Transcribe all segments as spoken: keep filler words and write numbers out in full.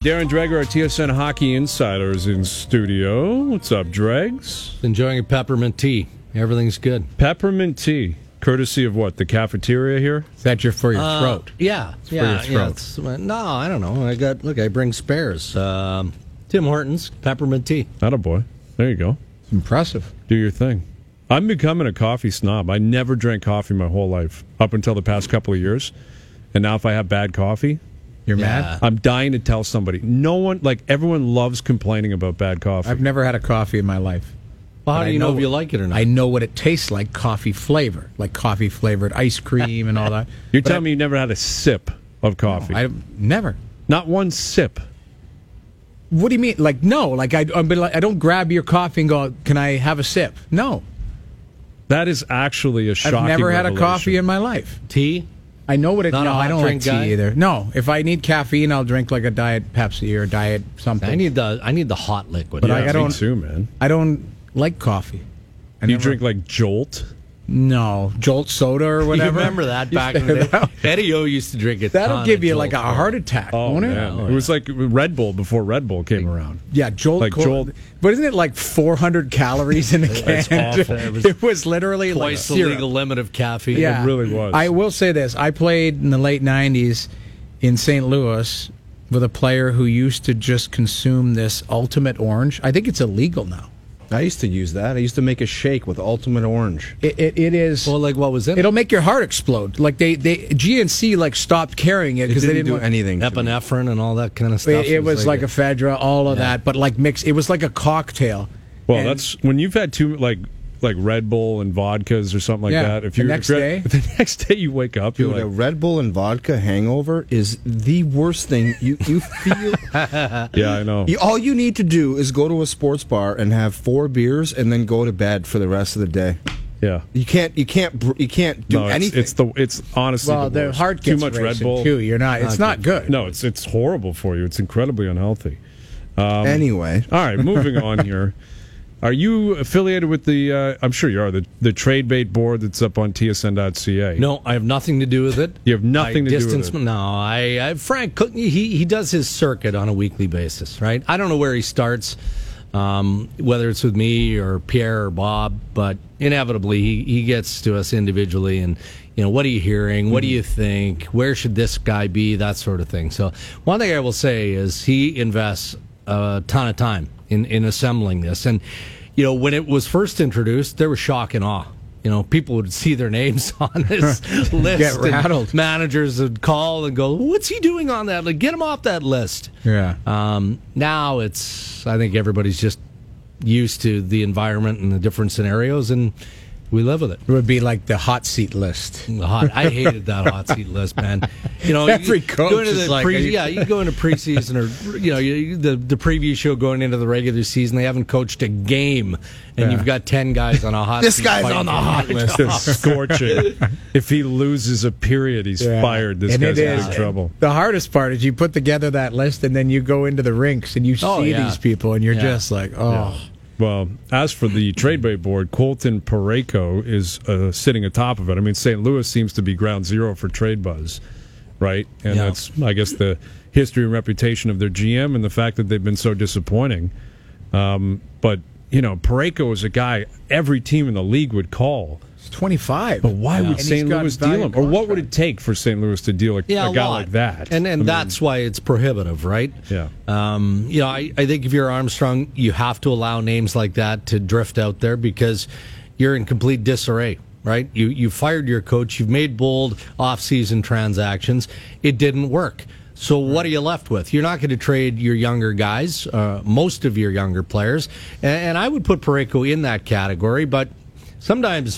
Darren Dreger, our T S N Hockey Insider, is in studio. What's up, Dregs? Enjoying a peppermint tea. Everything's good. Peppermint tea. Courtesy of what? The cafeteria here? Is that your for your uh, throat? Yeah. It's yeah, for your yeah, throat. no, I don't know. I got, look, I bring spares. Um, Tim Hortons, peppermint tea. Attaboy. There you go. It's impressive. Do your thing. I'm becoming a coffee snob. I never drank coffee my whole life, up until the past couple of years. And now if I have bad coffee... You're Yeah. mad? I'm dying to tell somebody. No one, like, everyone loves complaining about bad coffee. I've never had a coffee in my life. Well, how But do I you know, know if you like it or not? I know what it tastes like, coffee flavor, like coffee flavored ice cream and all that. You're But telling I, me you never had a sip of coffee? I never. Not one sip. What do you mean? Like no? Like I, I'm like, I don't grab your coffee and go, "Can I have a sip?" No, That is actually a shocking I've never had a revelation. coffee in my life. tea? I know what it. Not a no, hot I don't like drink tea guy? either. No, if I need caffeine, I'll drink like a diet Pepsi or diet something. I need the I need the hot liquid. But Yeah, I- I me don't- too, man. I don't like coffee. I You never- drink like Jolt? no Jolt soda or You whatever. remember that back in the day? Eddie O used to drink it. That'll give you like a heart attack, Oh, won't it? man. Oh, It was like Red Bull before Red Bull came around. Yeah, Jolt. Like Cola. Jolt. But isn't it like four hundred calories in a can? It's awful. It It was, was literally twice like the syrup. legal limit of caffeine. Yeah, It really was. I will say this: I played in the late nineties in Saint Louis with a player who used to just consume this Ultimate Orange. I think it's illegal now. I used to use that. I used to make a shake with Ultimate Orange. It, it, it is. Well, like what was in it? It'll make your heart explode. Like they, they G N C like stopped carrying it It because didn't they didn't do want, anything. to me. Epinephrine and all that kind of stuff. It, it was like a Fedra, all of Yeah. that, but like mixed. It was like a cocktail. Well, And- that's when you've had two, like, like Red Bull and vodkas or something like Yeah, that. If the you next if- day? the next day you wake up, Dude, you're a like, Red Bull and vodka hangover is the worst thing. You you feel. yeah, I know. you, all you need to do is go to a sports bar and have four beers and then go to bed for the rest of the day. Yeah. You can't. You can't. br- You can't do No, it's, anything. it's the it's honestly Well, the the worst. heart Too gets much Red racing, Bull. too. You're not. It's not good. No, it's it's horrible for you. It's incredibly unhealthy. Um, anyway. All right, moving on here. Are you affiliated with the? Uh, I'm sure you are the the trade bait board that's up on T S N dot C A. No, I have nothing to do with it. You have nothing I to do distance, with it. No, I, I Frank Cook, he he does his circuit on a weekly basis, right? I don't know where he starts, um, whether it's with me or Pierre or Bob, but inevitably he, he gets to us individually and. You know, what are you hearing? What do you think? Where should this guy be? That sort of thing. So, one thing I will say is he invests a ton of time in, in assembling this. And, you know, when it was first introduced, there was shock and awe. You know, people would see their names on his list. Get and rattled. Managers would call and go, what's he doing on that? Like, get him off that list. Yeah. Um, now it's, I think everybody's just used to the environment and the different scenarios, and we live with it. It would be like the hot seat list. The hot, I hated that hot seat list, man. You know, Every you, coach go into is the like, pre, are you- yeah, you go into preseason or you know you, the the preview show going into the regular season. They haven't coached a game, and Yeah. you've got ten guys on a hot. This seat guy's fighting on the for hot the list. job. Just scorching. If he loses a period, he's Yeah. fired. This And guy's it in is. big trouble. The hardest part is you put together that list and then you go into the rinks and you Oh, see yeah. these people and you're Yeah. just like, oh. Well, as for the trade bait board, Colton Parayko is uh, sitting atop of it. I mean, Saint Louis seems to be ground zero for trade buzz, right? And Yeah. that's, I guess, the history and reputation of their G M and the fact that they've been so disappointing. Um, but, you know, Parayko is a guy every team in the league would call. It's twenty-five. But why And would he's Saint got Louis value deal him? Or what would contract. it take for Saint Louis to deal a, Yeah, a a guy lot. like that? and and I mean, that's why it's prohibitive, right? Yeah. Um, you know, I, I think if you're Armstrong, you have to allow names like that to drift out there because you're in complete disarray, right? You you fired your coach, you've made bold off-season transactions, it didn't work. So what are you left with? You're not going to trade your younger guys, uh, most of your younger players, and, and I would put Parayko in that category. But sometimes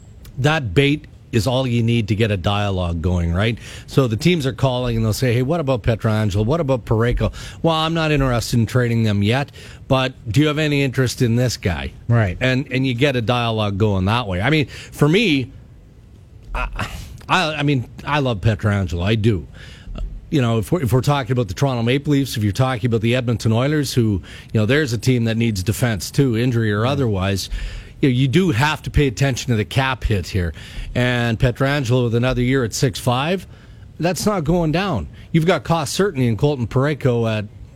that bait is all you need to get a dialogue going, right? So the teams are calling and they'll say, hey, what about Pietrangelo? What about Parayko? Well, I'm not interested in trading them yet, but do you have any interest in this guy? Right. And and you get a dialogue going that way. I mean, for me, I, I, I mean, I love Pietrangelo. I do. You know, if we're, if we're talking about the Toronto Maple Leafs, if you're talking about the Edmonton Oilers, who, you know, there's a team that needs defense too, injury or otherwise, you know, you do have to pay attention to the cap hit here. And Pietrangelo with another year at six five, that's not going down. You've got cost certainty in Colton Parayko at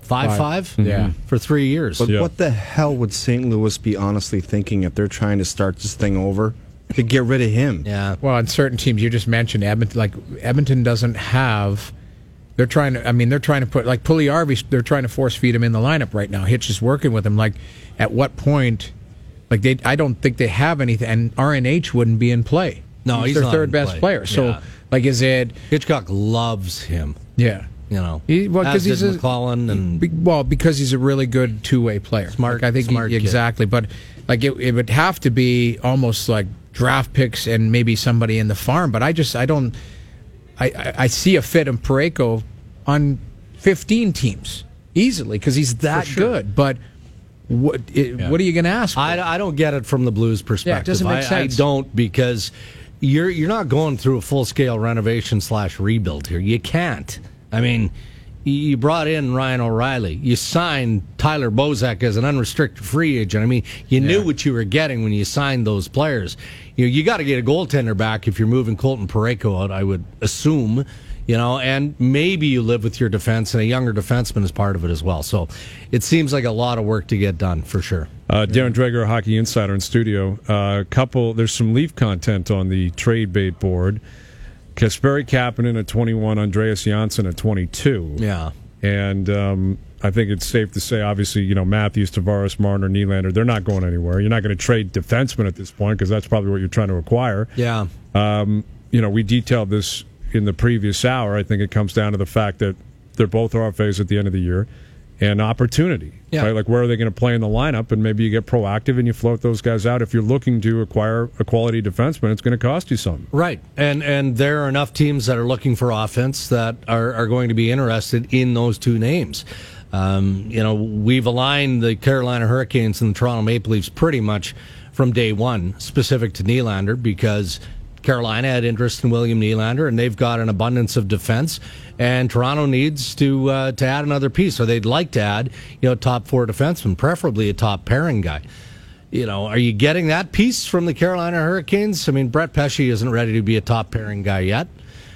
five five? Five. Yeah. For three years. But Yeah. what the hell would Saint Louis be honestly thinking if they're trying to start this thing over to get rid of him? yeah. Well, on certain teams, you just mentioned Edmonton. Like Edmonton doesn't have. They're trying to. I mean, they're trying to put like Puljujärvi. They're trying to force feed him in the lineup right now. Hitch is working with him. Like, at what point? Like they, I don't think they have anything. And R N H wouldn't be in play. No, he's their not third in best play. player. So, Yeah. like, is it? Hitchcock loves him. Yeah. You know, He, well, as because he's did a, McClellan and be- well, because he's a really good two-way player. Smart- Like, I think smart he, kid. exactly. But like, it, it would have to be almost like draft picks and maybe somebody in the farm. But I just, I don't. I, I, I see a fit in Parayko on fifteen teams easily because he's that sure. good. But what it, what are you going to ask for? I, I don't get it from the Blues perspective. doesn't make I, sense. I don't because you're you're not going through a full scale renovation slash rebuild here. You can't. I mean, you brought in Ryan O'Reilly. You signed Tyler Bozak as an unrestricted free agent. I mean, you knew what you were getting when you signed those players. You know, you got to get a goaltender back if you're moving Colton Parayko out, I would assume. You know, and maybe you live with your defense, and a younger defenseman is part of it as well. So it seems like a lot of work to get done, for sure. Uh, Darren Dreger, a Hockey Insider in studio. A uh, couple, there's some Leaf content on the trade bait board. Kasperi Kapanen at twenty-one, Andreas Janssen at twenty-two. Yeah. And um, I think it's safe to say, obviously, you know, Matthews, Tavares, Marner, Nylander, they're not going anywhere. You're not going to trade defensemen at this point because that's probably what you're trying to acquire. Yeah. Um, you know, we detailed this in the previous hour. I think it comes down to the fact that they're both R F As at the end of the year and opportunity. Yeah. Right? Like, where are they going to play in the lineup? And maybe you get proactive and you float those guys out. If you're looking to acquire a quality defenseman, it's going to cost you something. Right. And and there are enough teams that are looking for offense that are, are going to be interested in those two names. Um, you know, we've aligned the Carolina Hurricanes and the Toronto Maple Leafs pretty much from day one, specific to Nylander, because Carolina had interest in William Nylander, and they've got an abundance of defense. And Toronto needs to uh, to add another piece, or they'd like to add, you know, top four defenseman, preferably a top pairing guy. You know, are you getting that piece from the Carolina Hurricanes? I mean, Brett Pesce isn't ready to be a top pairing guy yet.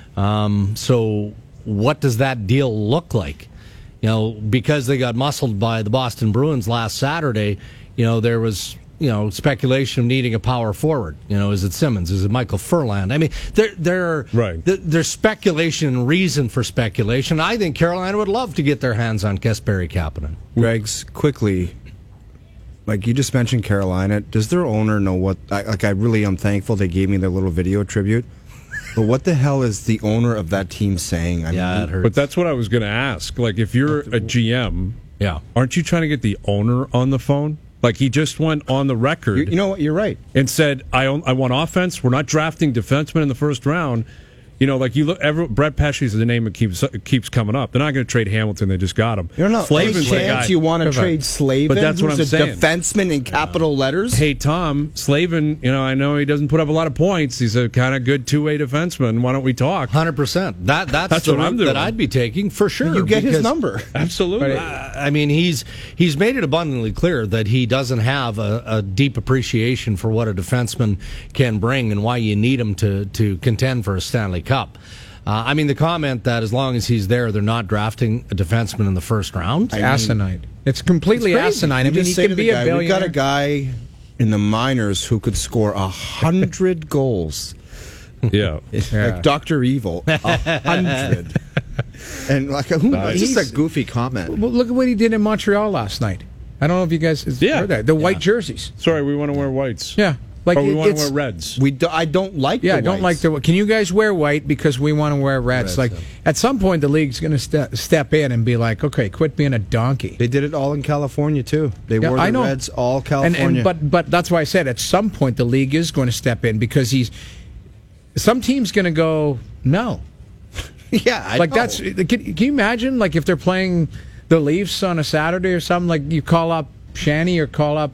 Um, so, what does that deal look like? You know, because they got muscled by the Boston Bruins last Saturday. You know, there was, you know, speculation of needing a power forward. You know, is it Simmons? Is it Michael Furland? I mean, there, there, Right. th- there's speculation and reason for speculation. I think Carolina would love to get their hands on Kasperi Kapanen. Greg's, quickly, like you just mentioned Carolina, does their owner know what, I, like I really am thankful they gave me their little video tribute, but what the hell is the owner of that team saying? I Yeah, mean, it hurts. But that's what I was going to ask. Like, if you're a G M, Yeah. aren't you trying to get the owner on the phone? Like, he just went on the record you, you know what, you're right. and said, I, own, I want offense. We're not drafting defensemen in the first round. You know, like you look, every, Brett Pesce is the name that keeps keeps coming up. They're not going to trade Hamilton. They just got him. You don't know, any Slavin's the guy. chance you want to trade Slavin, But that's what who's I'm a saying. defenseman in capital letters? Hey, Tom, Slavin, you know, I know he doesn't put up a lot of points. He's a kind of good two-way defenseman. Why don't we talk? one hundred percent. That, that's That's the what I'm route doing. that I'd be taking, for sure. You get his because- number. Absolutely. Uh, I mean, he's he's made it abundantly clear that he doesn't have a, a deep appreciation for what a defenseman can bring and why you need him to to contend for a Stanley Cup. Uh, I mean, the comment that as long as he's there, they're not drafting a defenseman in the first round. I- asinine. It's completely It's crazy. asinine. You I mean, just he say could to the be a guy, billionaire. we got a guy in the minors who could score a hundred goals. Yeah. Yeah. Like Doctor Evil, a hundred. And like, who, Nice. it's just a goofy comment. Well, look at what he did in Montreal last night. I don't know if you guys Yeah. heard that. The white jerseys. Sorry, we want to wear whites. Yeah. Like or we it- want to it's- wear reds. We do, I don't like. Yeah, the I don't whites. like the. Can you guys wear white because we want to wear reds? Reds, like yeah. at some point, the league's going to ste- step in and be like, okay, quit being a donkey. They did it all in California too. They Yeah, wore the I know. Reds all And, California. and but but that's why I said at some point the league is going to step in because he's. Some team's going to go no. yeah, I like know. that's. Can, can you imagine like if they're playing the Leafs on a Saturday or something? Like you call up Shanny or call up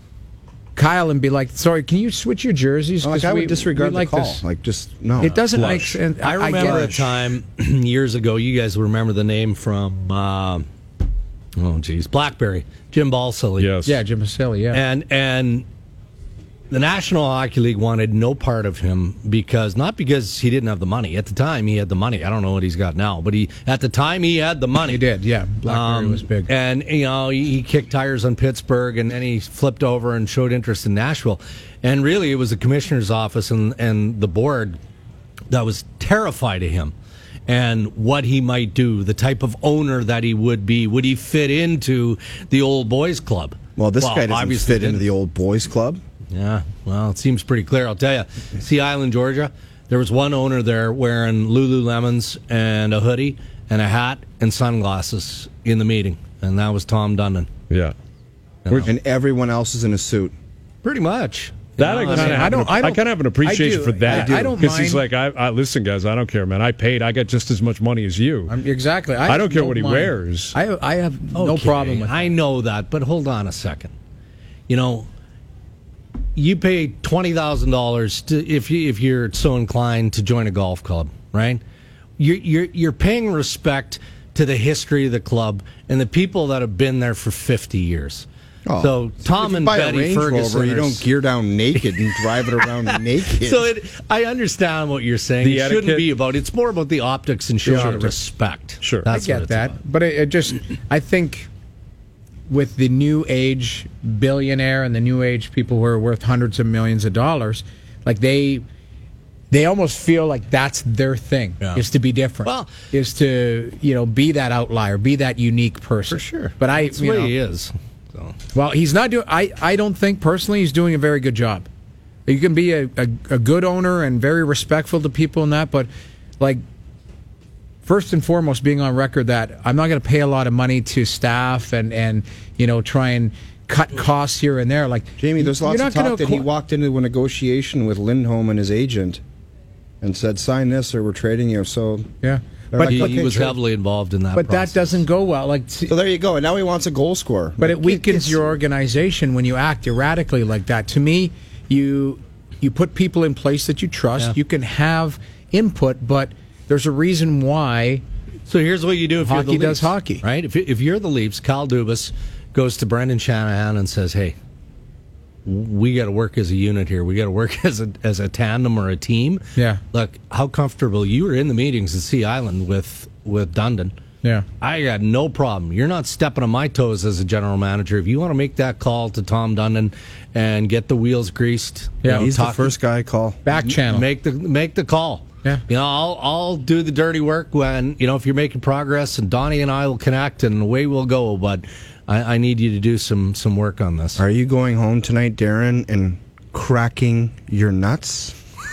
Kyle and be like, sorry, can you switch your jerseys? Like 'Cause I would we- disregard we the like call. this. Like just no. It doesn't Flush. make sense. I remember get a it. time years ago. You guys will remember the name from, uh, oh geez, BlackBerry, Jim Balsillie. Yes. Yeah, Jim Vasili, yeah. and and the National Hockey League wanted no part of him because, not because he didn't have the money. At the time, he had the money. I don't know what he's got now, but he at the time he had the money. He did, yeah. BlackBerry Um, was big. And, you know, he, he kicked tires on Pittsburgh, and then he flipped over and showed interest in Nashville. And really, it was the commissioner's office and, and the board that was terrified of him and what he might do, the type of owner that he would be. Would he fit into the old boys club? Well, this guy doesn't obviously fit into didn't. the old boys club. Yeah, well, it seems pretty clear. I'll tell you. Sea Island, Georgia, there was one owner there wearing Lululemons and a hoodie and a hat and sunglasses in the meeting, and that was Tom Dundon. Yeah. You know, And everyone else is in a suit. pretty much. That You I know, kind I of mean, have, I don't- an- I I don't- kind of have an appreciation I do. for that. I do. I don't Because he's mind- like, I, I listen, guys, I don't care, man. I paid. I got just as much money as you. I'm, exactly. I don't care what he mind. wears. I, I have no Okay, problem with that. I know that, but hold on a second. You know, you pay twenty thousand dollars to if you if you're so inclined to join a golf club, right? You're you're you're paying respect to the history of the club and the people that have been there for fifty years. Oh, so Tom if you and buy Betty a Range Ferguson, Rover, you are- don't gear down naked and drive it around naked. So it, I understand what you're saying. The it shouldn't etiquette- be about. It's more about the optics and showing Sure. respect. Sure. That's I get what it's that, about. but it, it just I think with the new age billionaire and the new age people who are worth hundreds of millions of dollars, like they they almost feel like that's their thing Yeah. is to be different. Well- is to you know be that outlier, be that unique person For sure. But I, That's the you way know, he is. So. well, he's not doing. I I don't think personally he's doing a very good job. You can be a, a, a good owner and very respectful to people and that, but like first and foremost, being on record that I'm not going to pay a lot of money to staff and and you know try and cut costs here and there. Like Jamie, there's you're lots not of talk gonna that he acqu- walked into a negotiation with Lindholm and his agent and said, sign this or we're trading you. So, Yeah, They're but like, He, okay, he was sure. heavily involved in that. but process. that doesn't go well. Like. so there you go. And now he wants a goal scorer. But it weakens It's- your organization when you act erratically like that. To me, you you put people in place that you trust. Yeah. You can have input, but there's a reason why. So here's what you do if you're Hockey the does Leafs, hockey. right? If, if you're the Leafs, Kyle Dubas goes to Brendan Shanahan and says, "Hey, we got to work as a unit here. We got to work as a as a tandem or a team." Yeah. Look, how comfortable you were in the meetings at Sea Island with with Dundon. Yeah. I got no problem. You're not stepping on my toes as a general manager. If you want to make that call to Tom Dundon and get the wheels greased, Yeah, you know, He's talk- the first guy I call. Back channel. Make the make the call. Yeah. You know, I'll I'll do the dirty work when, you know, if you're making progress, and Donnie and I will connect and away we'll go. But I, I need you to do some some work on this. Are you going home tonight, Darren, and cracking your nuts?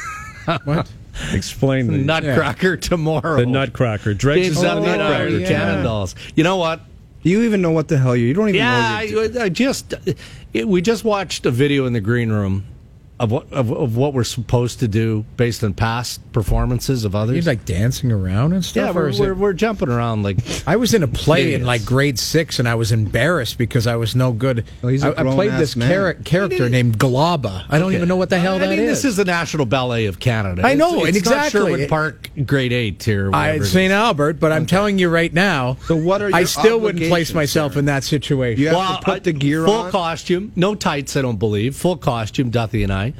What? Explain the Nutcracker tomorrow. the Nutcracker. Dregs James is Dundee and I are Nutcracker. the Cannon Dolls. You know what? Do you even know what the hell you? You don't even Yeah, know. What you're do- I, I just it, we just watched a video in the green room of what of, of what we're supposed to do based on past performances of others. He's like dancing around and stuff. yeah, or we're, is we're, it- we're jumping around like I was in a play in idiots. like grade six, and I was embarrassed because I was no good. Oh, he's a I, I played grown-ass this man. char- character named Glaba. I don't Okay. even know what the hell I that is. mean, this is the National Ballet of Canada. I know, it's, and it's not exactly. Sherwood Park, grade eight here. or I whatever it Saint is. Albert, but I'm telling you right now. So what are I your still wouldn't place obligations, myself Darren? in that situation. You have Well, to put the gear full on. costume, no tights. I don't believe full costume. Duthie and I,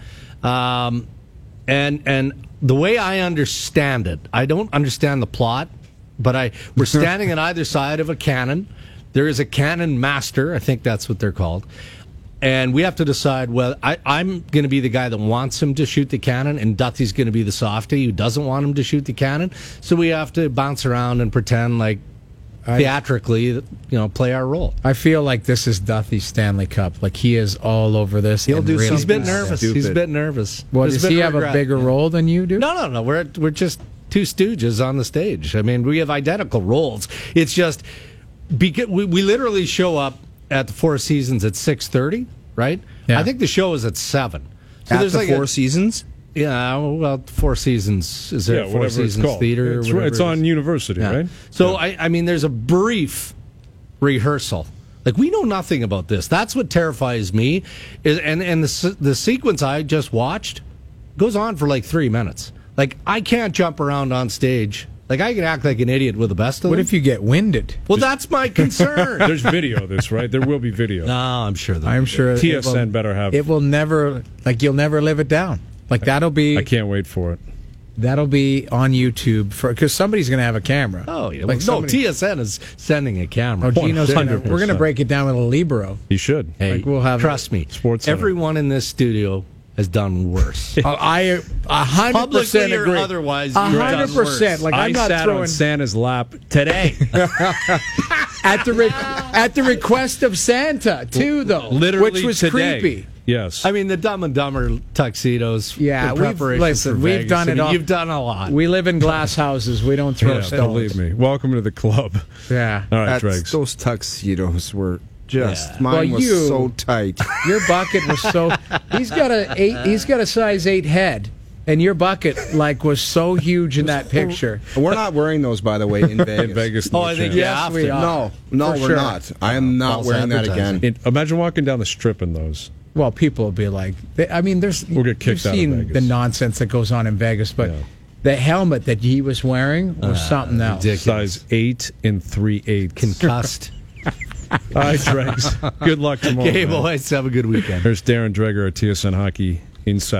um, and and the way I understand it, I don't understand the plot, but I we're standing on either side of a cannon. There is a cannon master. I think that's what they're called. And we have to decide whether I, I'm going to be the guy that wants him to shoot the cannon, and Duthie's going to be the softie who doesn't want him to shoot the cannon. So we have to bounce around and pretend like theatrically, you know, play our role. I feel like this is Duthie's Stanley Cup. Like he is all over this. He'll and do really- He's a bit Something nervous. stupid. He's a bit nervous. Well, There's does he been have a regret. bigger role than you do? No, no, no. We're we're just two stooges on the stage. I mean, we have identical roles. It's just because we, we literally show up at the Four Seasons at six thirty, right? Yeah. I think the show is at seven. So At there's the like Four a, Seasons? yeah, well, Four Seasons is there Yeah, a Four whatever it's Seasons called. theater? or It's, whatever it's it on is? University, Yeah. right? So Yeah. I, I mean, there's a brief rehearsal. Like we know nothing about this. That's what terrifies me. Is and and the se- the sequence I just watched goes on for like three minutes. Like I can't jump around on stage Like, I can act like an idiot with the best of What them. if you get winded? Well, that's my concern. There's video of this, right? There will be video. No, I'm sure. there'll I'm be. sure T it S will- N better have. It will never, like, you'll never live it down. Like, that'll be I can't wait for it. that'll be on YouTube for because somebody's going to have a camera. Oh, yeah. Like no, somebody- T S N is sending a camera. Oh, Gino's gonna, one hundred percent. we're going to break it down with a Libero. He should. Hey, Like, we'll have- trust me. Sports Center. Everyone in this studio has done worse. Oh, I a hundred percent Publicly or agree. otherwise, A you've hundred done worse. percent. Like I I'm not sat throwing on Santa's lap today. at the re- at the request of Santa too, though, Literally which was today. creepy. Yes. I mean, the Dumb and Dumber tuxedos. Yeah, in we've- preparation listen, for we've Vegas. done I it mean, all- You've done a lot. We live in glass houses. We don't throw yeah, stones. believe me. Welcome to the club. Yeah. All right, That's- Dregs. those tuxedos were just Yeah. mine Well, was you- so tight. Your bucket was so. He's got a eight. He's got a size eight head, and your bucket like was so huge in that picture. We're not wearing those, by the way, in Vegas. In Vegas. Oh, no I think chance. you Yes, have we to. are. No, no, For we're sure. not. I am not False wearing that advertising. again. It- imagine walking down the strip in those. Well, people will be like, they, I mean, there's. We'll get kicked you've out of seen Vegas. the nonsense that goes on in Vegas, but Yeah. the helmet that he was wearing was something else. ridiculous. Size eight and three eighths. Concussed. All right, Dregs. Good luck tomorrow. Okay, man. boys, have a good weekend. There's Darren Dreger, our T S N Hockey Insider.